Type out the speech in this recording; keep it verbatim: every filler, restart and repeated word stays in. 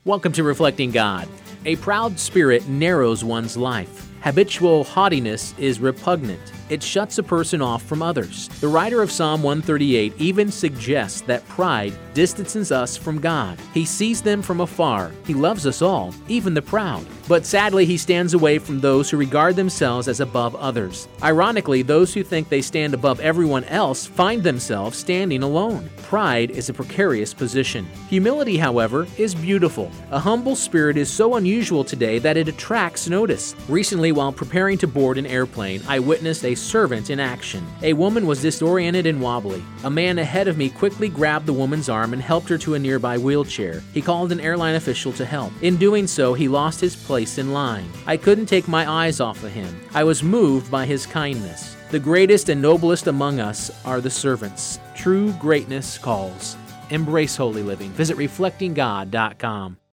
Welcome to Reflecting God. A proud spirit narrows one's life. Habitual haughtiness is repugnant. It shuts a person off from others. The writer of Psalm one thirty-eight even suggests that pride distances us from God. He sees them from afar. He loves us all, even the proud. But sadly, he stands away from those who regard themselves as above others. Ironically, those who think they stand above everyone else find themselves standing alone. Pride is a precarious position. Humility, however, is beautiful. A humble spirit is so unusual today that it attracts notice. Recently, while preparing to board an airplane, I witnessed a servant in action. A woman was disoriented and wobbly. A man ahead of me quickly grabbed the woman's arm and helped her to a nearby wheelchair. He called an airline official to help. In doing so, he lost his place in line. I couldn't take my eyes off of him. I was moved by his kindness. The greatest and noblest among us are the servants. True greatness calls. Embrace holy living. Visit reflecting god dot com.